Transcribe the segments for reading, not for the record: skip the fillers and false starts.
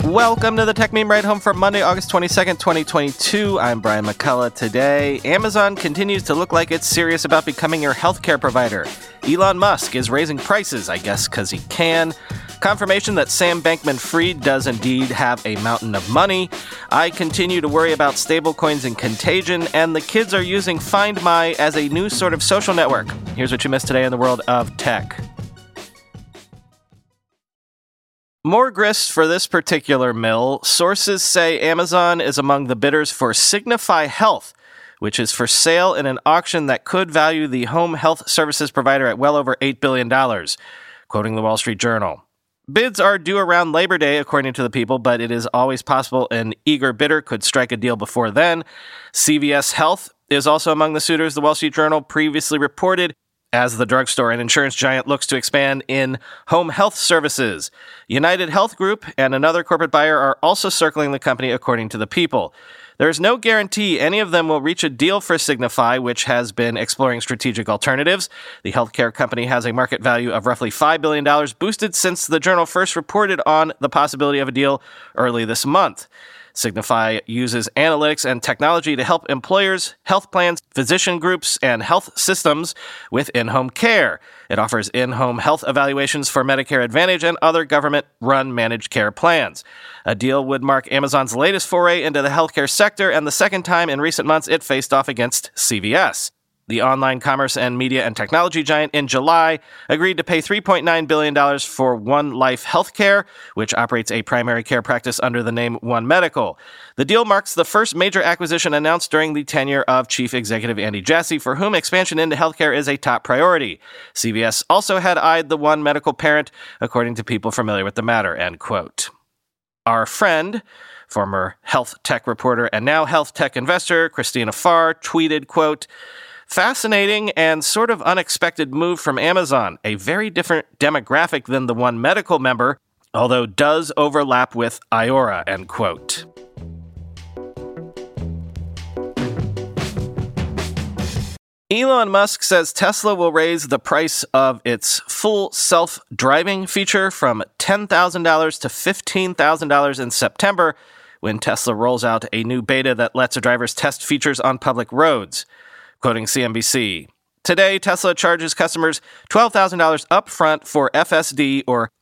Welcome to the Tech Meme Ride Home for Monday, August 22nd, 2022. I'm Brian McCullough. Today, Amazon continues to look like it's serious about becoming your healthcare provider. Elon Musk is raising prices, I guess because he can. Confirmation that Sam Bankman-Fried does indeed have a mountain of money. I continue to worry about stablecoins and contagion, and the kids are using Find My as a new sort of social network. Here's what you missed today in the world of tech. More grist for this particular mill. Sources say Amazon is among the bidders for Signify Health, which is for sale in an auction that could value the home health services provider at well over $8 billion, quoting the Wall Street Journal. Bids are due around Labor Day, according to the People, but it is always possible an eager bidder could strike a deal before then. CVS Health is also among the suitors, the Wall Street Journal previously reported, as the drugstore and insurance giant looks to expand in home health services. United Health Group and another corporate buyer are also circling the company, according to the People. There is no guarantee any of them will reach a deal for Signify, which has been exploring strategic alternatives. The healthcare company has a market value of roughly $5 billion, boosted since the Journal first reported on the possibility of a deal early this month. Signify uses analytics and technology to help employers, health plans, physician groups, and health systems with in-home care. It offers in-home health evaluations for Medicare Advantage and other government-run managed care plans. A deal would mark Amazon's latest foray into the healthcare sector and the second time in recent months it faced off against CVS. The online commerce and media and technology giant in July agreed to pay $3.9 billion for One Life Healthcare, which operates a primary care practice under the name One Medical. The deal marks the first major acquisition announced during the tenure of Chief Executive Andy Jassy, for whom expansion into healthcare is a top priority. CVS also had eyed the One Medical parent, according to people familiar with the matter, end quote. Our friend, former health tech reporter and now health tech investor, Christina Farr, tweeted, quote, "Fascinating and sort of unexpected move from Amazon, a very different demographic than the One Medical member, although does overlap with Iora," end quote. Elon Musk says Tesla will raise the price of its full self-driving feature from $10,000 to $15,000 in September, when Tesla rolls out a new beta that lets drivers test features on public roads. Quoting CNBC, "Today, Tesla charges customers $12,000 upfront for FSD, or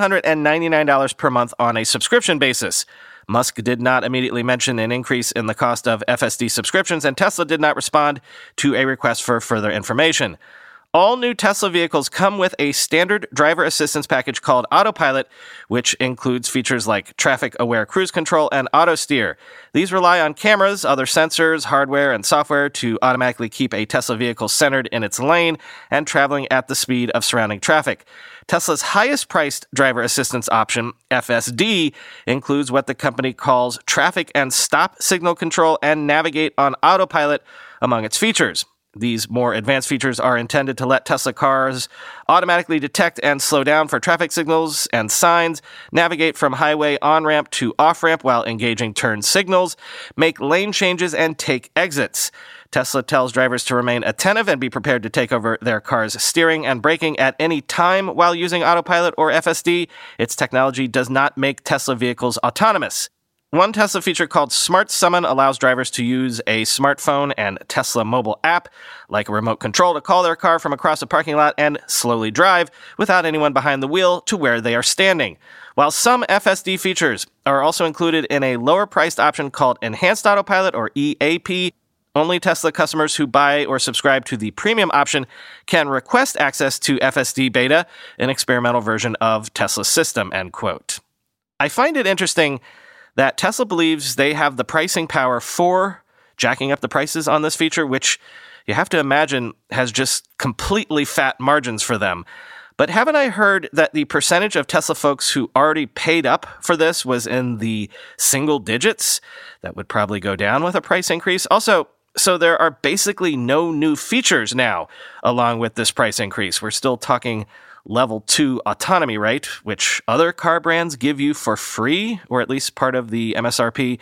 $199 per month on a subscription basis." Musk did not immediately mention an increase in the cost of FSD subscriptions, and Tesla did not respond to a request for further information. All new Tesla vehicles come with a standard driver assistance package called Autopilot, which includes features like traffic-aware cruise control and auto steer. These rely on cameras, other sensors, hardware, and software to automatically keep a Tesla vehicle centered in its lane and traveling at the speed of surrounding traffic. Tesla's highest-priced driver assistance option, FSD, includes what the company calls traffic and stop signal control and navigate on autopilot among its features. These more advanced features are intended to let Tesla cars automatically detect and slow down for traffic signals and signs, navigate from highway on-ramp to off-ramp while engaging turn signals, make lane changes, and take exits. Tesla tells drivers to remain attentive and be prepared to take over their car's steering and braking at any time while using Autopilot or FSD. Its technology does not make Tesla vehicles autonomous. One Tesla feature called Smart Summon allows drivers to use a smartphone and Tesla mobile app, like a remote control, to call their car from across a parking lot and slowly drive without anyone behind the wheel to where they are standing. While some FSD features are also included in a lower-priced option called Enhanced Autopilot, or EAP, only Tesla customers who buy or subscribe to the premium option can request access to FSD Beta, an experimental version of Tesla's system, end quote. I find it interesting that Tesla believes they have the pricing power for jacking up the prices on this feature, which you have to imagine has just completely fat margins for them. But haven't I heard that the percentage of Tesla folks who already paid up for this was in the single digits? That would probably go down with a price increase. Also, so there are basically no new features now along with this price increase. We're still talking Level 2 autonomy, right, which other car brands give you for free, or at least part of the MSRP.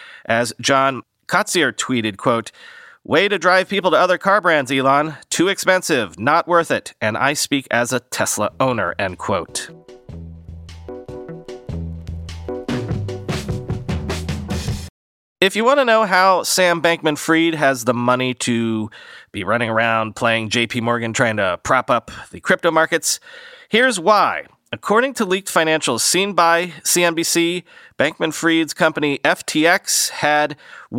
As John Kotzier tweeted, quote, "Way to drive people to other car brands, Elon. Too expensive, not worth it. And I speak as a Tesla owner," end quote. If you want to know how Sam Bankman-Fried has the money to be running around playing JP Morgan trying to prop up the crypto markets, here's why. According to leaked financials seen by CNBC, Bankman-Fried's company FTX had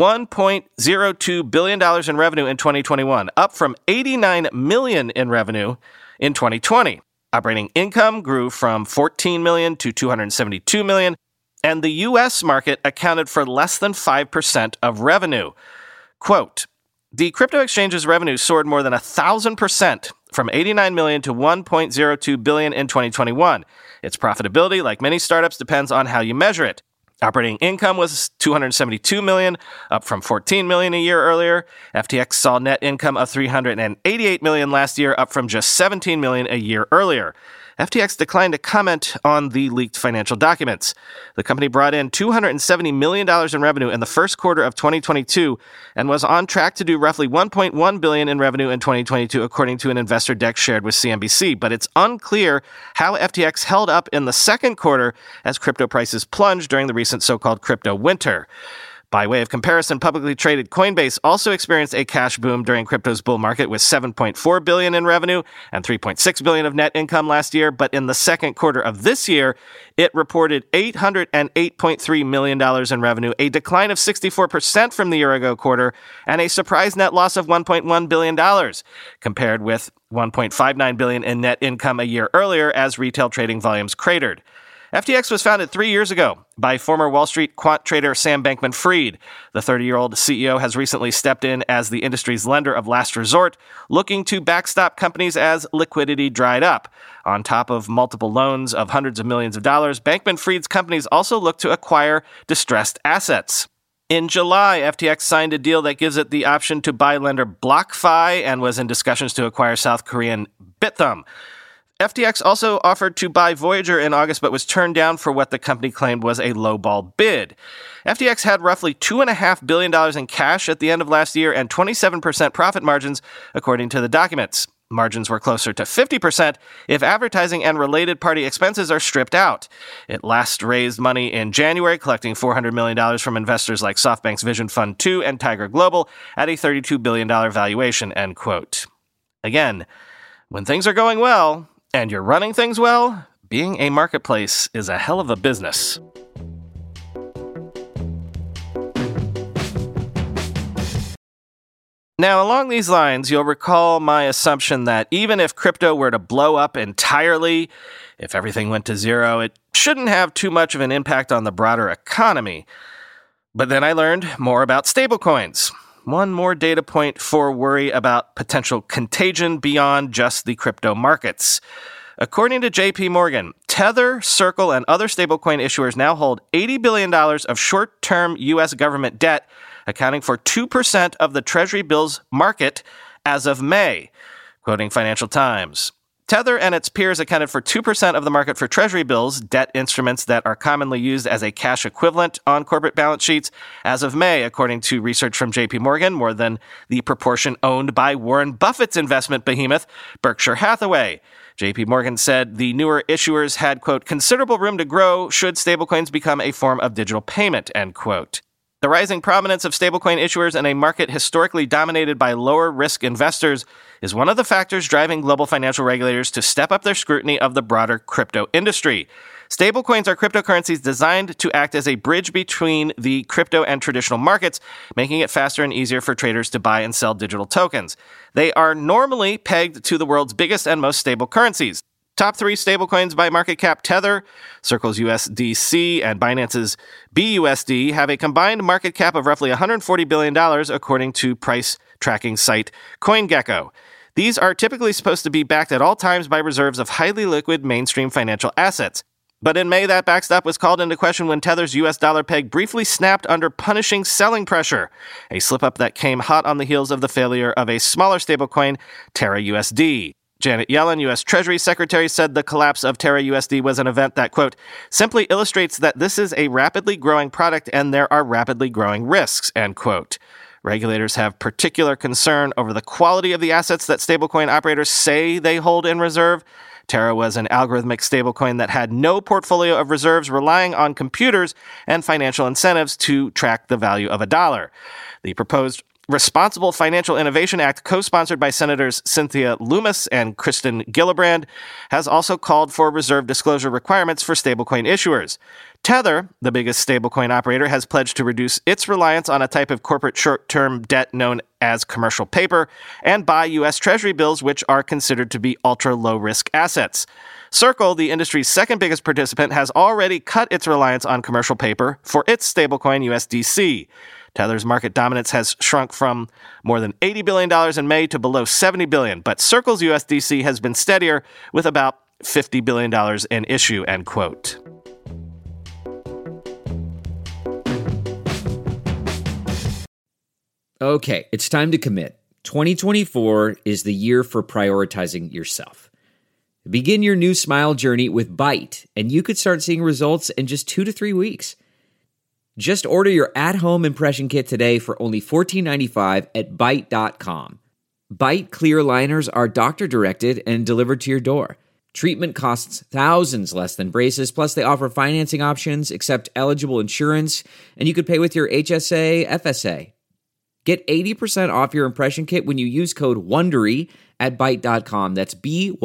$1.02 billion in revenue in 2021, up from $89 million in revenue in 2020. Operating income grew from $14 million to $272 million, and the U.S. market accounted for less than 5% of revenue. Quote, the crypto exchange's revenue soared more than 1,000% from $89 million to $1.02 billion in 2021. Its profitability, like many startups, depends on how you measure it. Operating income was $272 million, up from $14 million a year earlier. FTX saw net income of $388 million last year, up from just $17 million a year earlier. FTX declined to comment on the leaked financial documents. The company brought in $270 million in revenue in the first quarter of 2022 and was on track to do roughly $1.1 billion in revenue in 2022, according to an investor deck shared with CNBC. But it's unclear how FTX held up in the second quarter as crypto prices plunged during the recent so-called crypto winter. By way of comparison, publicly traded Coinbase also experienced a cash boom during crypto's bull market with $7.4 billion in revenue and $3.6 billion of net income last year. But in the second quarter of this year, it reported $808.3 million in revenue, a decline of 64% from the year-ago quarter, and a surprise net loss of $1.1 billion, compared with $1.59 billion in net income a year earlier as retail trading volumes cratered. FTX was founded 3 years ago by former Wall Street quant trader Sam Bankman-Fried. The 30-year-old CEO has recently stepped in as the industry's lender of last resort, looking to backstop companies as liquidity dried up. On top of multiple loans of hundreds of millions of dollars, Bankman-Fried's companies also look to acquire distressed assets. In July, FTX signed a deal that gives it the option to buy lender BlockFi and was in discussions to acquire South Korean Bithumb. FTX also offered to buy Voyager in August, but was turned down for what the company claimed was a lowball bid. FTX had roughly $2.5 billion in cash at the end of last year and 27% profit margins, according to the documents. Margins were closer to 50% if advertising and related party expenses are stripped out. It last raised money in January, collecting $400 million from investors like SoftBank's Vision Fund 2 and Tiger Global at a $32 billion valuation, end quote. Again, when things are going well, and you're running things well, being a marketplace is a hell of a business. Now, along these lines, you'll recall my assumption that even if crypto were to blow up entirely, if everything went to zero, it shouldn't have too much of an impact on the broader economy. But then I learned more about stablecoins. One more data point for worry about potential contagion beyond just the crypto markets. According to JP Morgan, Tether, Circle, and other stablecoin issuers now hold $80 billion of short-term U.S. government debt, accounting for 2% of the Treasury bills market as of May. Quoting Financial Times, Tether and its peers accounted for 2% of the market for Treasury bills, debt instruments that are commonly used as a cash equivalent on corporate balance sheets, as of May, according to research from JP Morgan, more than the proportion owned by Warren Buffett's investment behemoth, Berkshire Hathaway. JP Morgan said the newer issuers had, quote, considerable room to grow should stablecoins become a form of digital payment, end quote. The rising prominence of stablecoin issuers in a market historically dominated by lower-risk investors is one of the factors driving global financial regulators to step up their scrutiny of the broader crypto industry. Stablecoins are cryptocurrencies designed to act as a bridge between the crypto and traditional markets, making it faster and easier for traders to buy and sell digital tokens. They are normally pegged to the world's biggest and most stable currencies. Top three stablecoins by market cap: Tether, Circle's USDC, and Binance's BUSD have a combined market cap of roughly $140 billion, according to price tracking site CoinGecko. These are typically supposed to be backed at all times by reserves of highly liquid mainstream financial assets. But in May, that backstop was called into question when Tether's US dollar peg briefly snapped under punishing selling pressure, a slip-up that came hot on the heels of the failure of a smaller stablecoin, Terra USD. Janet Yellen, U.S. Treasury Secretary, said the collapse of Terra USD was an event that, quote, simply illustrates that this is a rapidly growing product and there are rapidly growing risks, end quote. Regulators have particular concern over the quality of the assets that stablecoin operators say they hold in reserve. Terra was an algorithmic stablecoin that had no portfolio of reserves, relying on computers and financial incentives to track the value of a dollar. The proposed Responsible Financial Innovation Act, co-sponsored by Senators Cynthia Lummis and Kristen Gillibrand, has also called for reserve disclosure requirements for stablecoin issuers. Tether, the biggest stablecoin operator, has pledged to reduce its reliance on a type of corporate short-term debt known as commercial paper and buy U.S. Treasury bills, which are considered to be ultra-low-risk assets. Circle, the industry's second biggest participant, has already cut its reliance on commercial paper for its stablecoin USDC. Tether's market dominance has shrunk from more than $80 billion in May to below $70 billion, but Circle's USDC has been steadier with about $50 billion in issue, end quote. Okay, it's time to commit. 2024 is the year for prioritizing yourself. Begin your new smile journey with Byte, and you could start seeing results in just 2 to 3 weeks. Just order your at-home impression kit today for only $14.95 at Byte.com. Byte clear liners are doctor-directed and delivered to your door. Treatment costs thousands less than braces, plus they offer financing options, accept eligible insurance, and you could pay with your HSA, FSA. Get 80% off your impression kit when you use code WONDERY at Byte.com. That's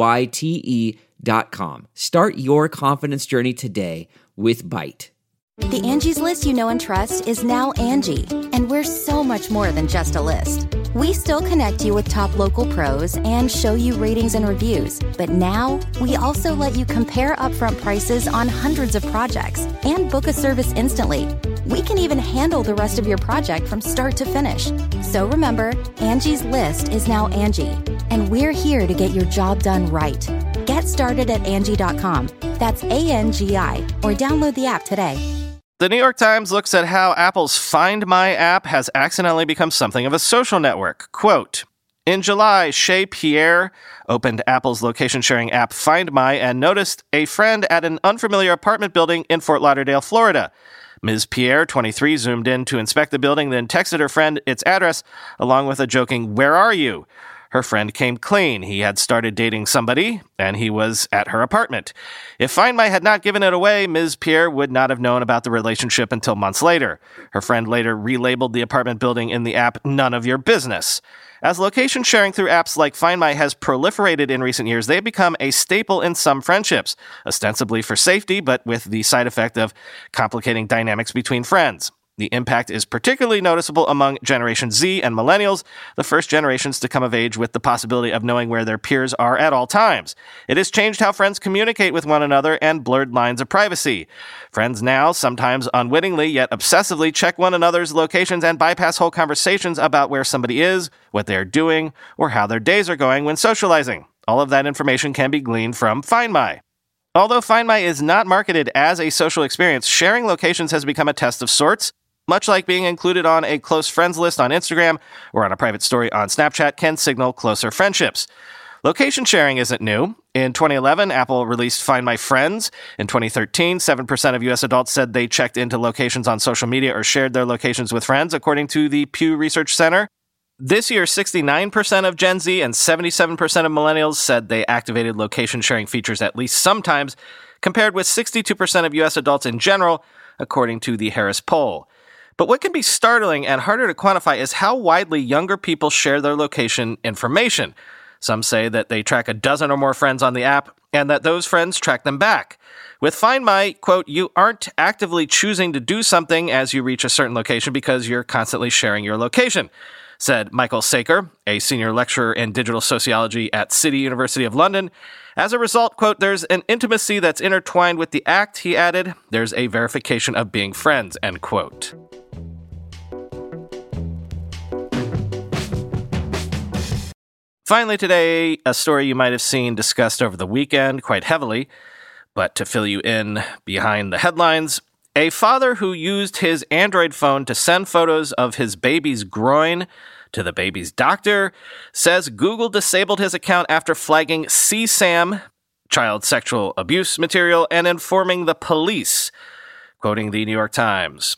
BYTE.com. Start your confidence journey today with Byte. The Angie's List you know and trust is now Angie, and we're so much more than just a list. We still connect you with top local pros and show you ratings and reviews, but now we also let you compare upfront prices on hundreds of projects and book a service instantly. We can even handle the rest of your project from start to finish. So remember, Angie's List is now Angie, and we're here to get your job done right. Get started at Angie.com. That's ANGI, or download the app today. The New York Times looks at how Apple's Find My app has accidentally become something of a social network. Quote, in July, Shay Pierre opened Apple's location-sharing app Find My and noticed a friend at an unfamiliar apartment building in Fort Lauderdale, Florida. Ms. Pierre, 23, zoomed in to inspect the building, then texted her friend its address, along with a joking, "Where are you?" Her friend came clean. He had started dating somebody, and he was at her apartment. If Find My had not given it away, Ms. Pierre would not have known about the relationship until months later. Her friend later relabeled the apartment building in the app None of Your Business. As location sharing through apps like Find My has proliferated in recent years, they have become a staple in some friendships, ostensibly for safety, but with the side effect of complicating dynamics between friends. The impact is particularly noticeable among Generation Z and Millennials, the first generations to come of age with the possibility of knowing where their peers are at all times. It has changed how friends communicate with one another and blurred lines of privacy. Friends now, sometimes unwittingly yet obsessively, check one another's locations and bypass whole conversations about where somebody is, what they are doing, or how their days are going when socializing. All of that information can be gleaned from Find My. Although Find My is not marketed as a social experience, sharing locations has become a test of sorts. Much like being included on a close friends list on Instagram or on a private story on Snapchat can signal closer friendships. Location sharing isn't new. In 2011, Apple released Find My Friends. In 2013, 7% of U.S. adults said they checked into locations on social media or shared their locations with friends, according to the Pew Research Center. This year, 69% of Gen Z and 77% of millennials said they activated location sharing features at least sometimes, compared with 62% of U.S. adults in general, according to the Harris poll. But what can be startling and harder to quantify is how widely younger people share their location information. Some say that they track a dozen or more friends on the app and that those friends track them back. With Find My, quote, you aren't actively choosing to do something as you reach a certain location because you're constantly sharing your location, said Michael Saker, a senior lecturer in digital sociology at City University of London. As a result, quote, there's an intimacy that's intertwined with the act, he added. There's a verification of being friends, end quote. Finally today, a story you might have seen discussed over the weekend quite heavily, but to fill you in behind the headlines, a father who used his Android phone to send photos of his baby's groin to the baby's doctor says Google disabled his account after flagging CSAM, child sexual abuse material, and informing the police, quoting the New York Times.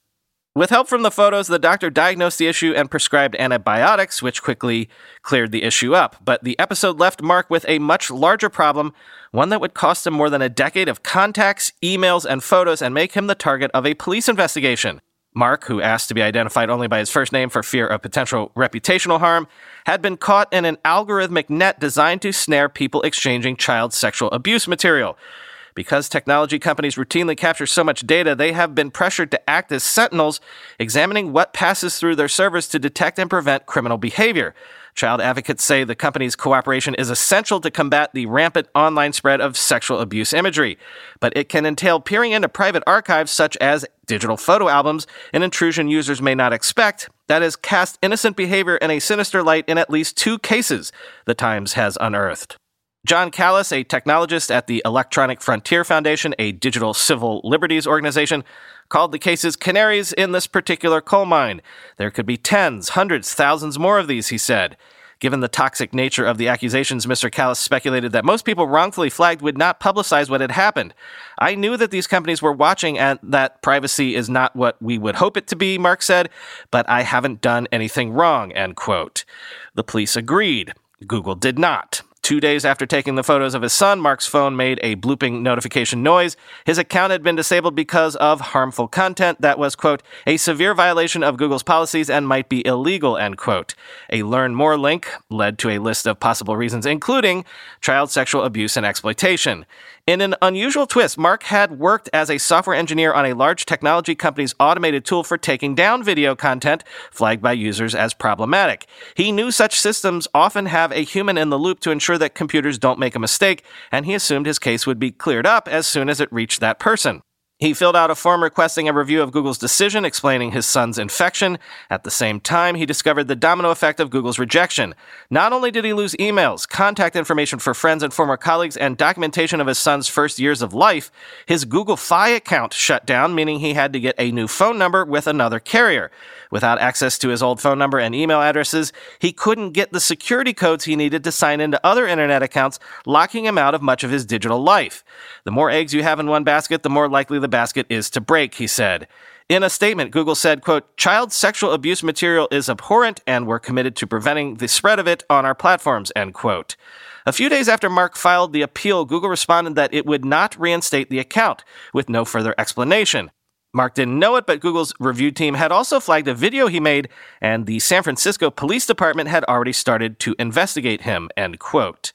With help from the photos, the doctor diagnosed the issue and prescribed antibiotics, which quickly cleared the issue up. But the episode left Mark with a much larger problem, one that would cost him more than a decade of contacts, emails, and photos and make him the target of a police investigation. Mark, who asked to be identified only by his first name for fear of potential reputational harm, had been caught in an algorithmic net designed to snare people exchanging child sexual abuse material. Because technology companies routinely capture so much data, they have been pressured to act as sentinels, examining what passes through their servers to detect and prevent criminal behavior. Child advocates say the company's cooperation is essential to combat the rampant online spread of sexual abuse imagery, but it can entail peering into private archives such as digital photo albums, an intrusion users may not expect that has cast innocent behavior in a sinister light in at least 2 cases, the Times has unearthed. John Callis, a technologist at the Electronic Frontier Foundation, a digital civil liberties organization, called the cases canaries in this particular coal mine. There could be tens, hundreds, thousands more of these, he said. Given the toxic nature of the accusations, Mr. Callis speculated that most people wrongfully flagged would not publicize what had happened. I knew that these companies were watching and that privacy is not what we would hope it to be, Mark said, but I haven't done anything wrong, end quote. The police agreed. Google did not. 2 days after taking the photos of his son, Mark's phone made a blooping notification noise. His account had been disabled because of harmful content that was, quote, a severe violation of Google's policies and might be illegal, end quote. A Learn More link led to a list of possible reasons, including child sexual abuse and exploitation. In an unusual twist, Mark had worked as a software engineer on a large technology company's automated tool for taking down video content flagged by users as problematic. He knew such systems often have a human in the loop to ensure that computers don't make a mistake, and he assumed his case would be cleared up as soon as it reached that person. He filled out a form requesting a review of Google's decision, explaining his son's infection. At the same time, he discovered the domino effect of Google's rejection. Not only did he lose emails, contact information for friends and former colleagues, and documentation of his son's first years of life, his Google Fi account shut down, meaning he had to get a new phone number with another carrier. Without access to his old phone number and email addresses, he couldn't get the security codes he needed to sign into other internet accounts, locking him out of much of his digital life. The more eggs you have in one basket, the more likely the basket is to break, he said. In a statement, Google said, quote, child sexual abuse material is abhorrent and we're committed to preventing the spread of it on our platforms, end quote. A few days after Mark filed the appeal, Google responded that it would not reinstate the account, with no further explanation. Mark didn't know it, but Google's review team had also flagged a video he made, and the San Francisco Police Department had already started to investigate him, end quote.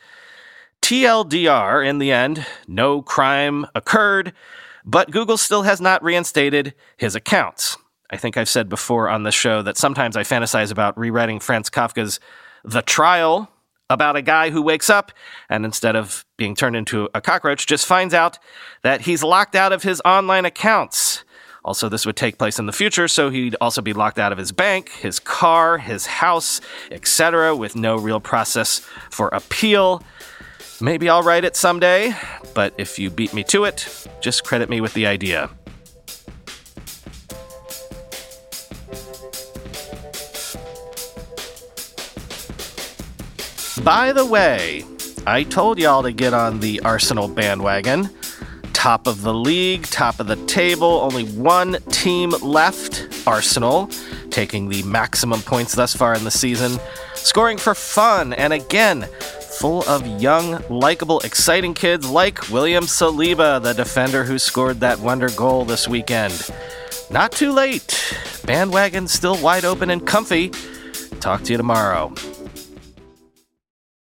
TLDR, in the end, no crime occurred, but Google still has not reinstated his accounts. I think I've said before on this show that sometimes I fantasize about rewriting Franz Kafka's The Trial, about a guy who wakes up and instead of being turned into a cockroach, just finds out that he's locked out of his online accounts. Also, this would take place in the future, so he'd also be locked out of his bank, his car, his house, etc., with no real process for appeal. Maybe I'll write it someday, but if you beat me to it, just credit me with the idea. By the way, I told y'all to get on the Arsenal bandwagon. Top of the league, top of the table, only one team left, Arsenal, taking the maximum points thus far in the season, scoring for fun, and again, full of young, likable, exciting kids like William Saliba, the defender who scored that wonder goal this weekend. Not too late. Bandwagon's still wide open and comfy. Talk to you tomorrow.